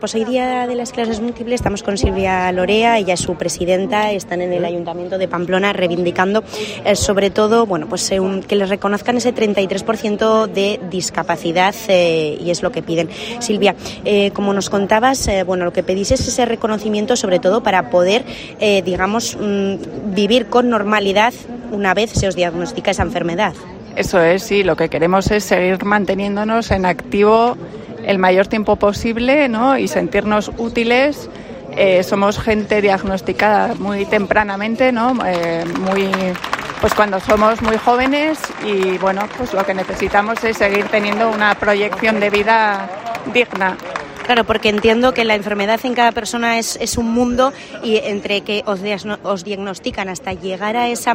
Pues hoy día de la esclerosis múltiple estamos con Silvia Lorea, ella es su presidenta, están en el Ayuntamiento de Pamplona reivindicando sobre todo que les reconozcan ese 33% de discapacidad y es lo que piden. Silvia, como nos contabas, lo que pedís es ese reconocimiento sobre todo para poder, vivir con normalidad una vez se os diagnostica esa enfermedad. Eso es, sí, lo que queremos es seguir manteniéndonos en activo el mayor tiempo posible, ¿no? Y sentirnos útiles. Somos gente diagnosticada muy tempranamente, ¿no? Cuando somos muy jóvenes y pues lo que necesitamos es seguir teniendo una proyección de vida digna. Claro, porque entiendo que la enfermedad en cada persona es un mundo y entre que os diagnostican hasta llegar a ese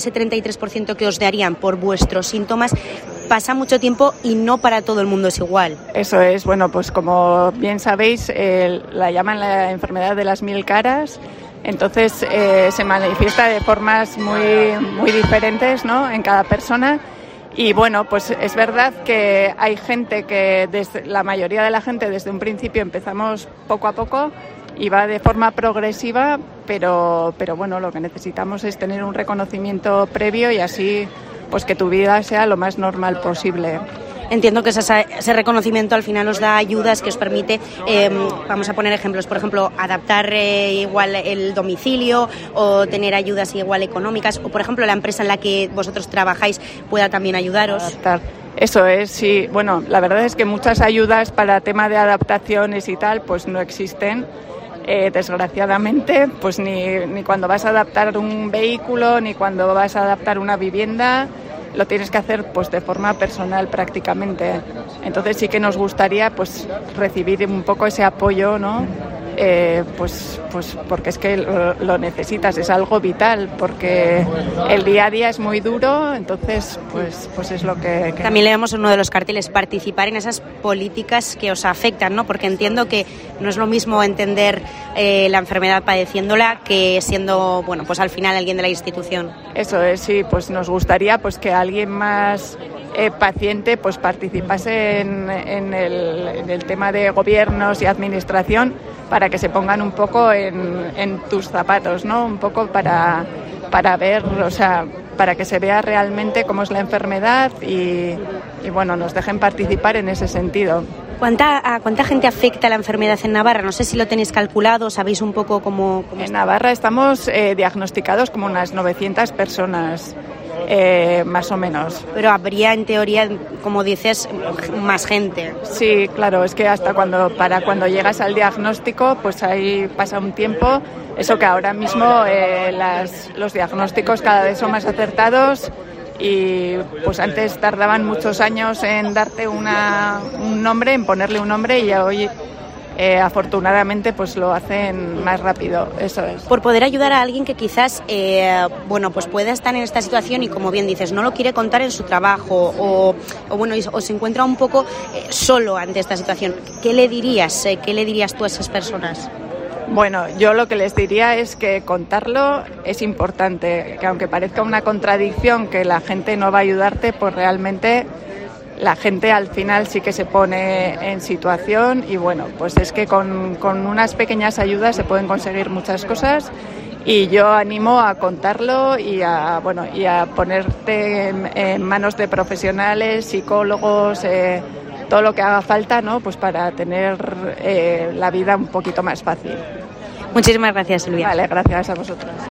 33% que os darían por vuestros síntomas, pasa mucho tiempo y no para todo el mundo es igual. Eso es, pues como bien sabéis, la llaman la enfermedad de las 1000 caras. Entonces se manifiesta de formas muy diferentes, ¿no? En cada persona. Y pues es verdad que hay gente que la mayoría de la gente desde un principio empezamos poco a poco y va de forma progresiva, pero lo que necesitamos es tener un reconocimiento previo y así pues que tu vida sea lo más normal posible. Entiendo que ese reconocimiento al final os da ayudas que os permite, vamos a poner ejemplos, por ejemplo, adaptar igual el domicilio o tener ayudas igual económicas o, por ejemplo, la empresa en la que vosotros trabajáis pueda también ayudaros. Adaptar. Eso es, sí. La verdad es que muchas ayudas para tema de adaptaciones y tal, pues no existen. Desgraciadamente, pues ni cuando vas a adaptar un vehículo, ni cuando vas a adaptar una vivienda, lo tienes que hacer pues de forma personal prácticamente. Entonces sí que nos gustaría pues recibir un poco ese apoyo, ¿no? Pues porque es que lo necesitas, es algo vital, porque el día a día es muy duro, entonces pues es lo que... También leemos en uno de los carteles, participar en esas políticas que os afectan, ¿no? Porque entiendo que no es lo mismo entender la enfermedad padeciéndola que siendo, pues al final alguien de la institución. Eso es, sí, pues nos gustaría pues que alguien más paciente pues participase en el tema de gobiernos y administración para que se pongan un poco en tus zapatos, ¿no? Un poco para ver, para que se vea realmente cómo es la enfermedad y nos dejen participar en ese sentido. ¿A cuánta gente afecta la enfermedad en Navarra? No sé si lo tenéis calculado, ¿sabéis un poco cómo En Navarra estamos diagnosticados como unas 900 personas. Más o menos. Pero habría, en teoría, como dices, más gente. Sí, claro, es que hasta cuando llegas al diagnóstico, pues ahí pasa un tiempo. Eso que ahora mismo los diagnósticos cada vez son más acertados y pues antes tardaban muchos años en darte un nombre, en ponerle un nombre y hoy... afortunadamente pues lo hacen más rápido, eso es. Por poder ayudar a alguien que quizás pues pueda estar en esta situación y como bien dices, no lo quiere contar en su trabajo o se encuentra un poco solo ante esta situación, ¿qué le dirías? ¿Qué le dirías tú a esas personas? Yo lo que les diría es que contarlo es importante, que aunque parezca una contradicción que la gente no va a ayudarte, pues realmente la gente al final sí que se pone en situación y pues es que con unas pequeñas ayudas se pueden conseguir muchas cosas y yo animo a contarlo y a ponerte en manos de profesionales, psicólogos, todo lo que haga falta, ¿no? Pues para tener la vida un poquito más fácil. Muchísimas gracias, Silvia. Vale, gracias a vosotros.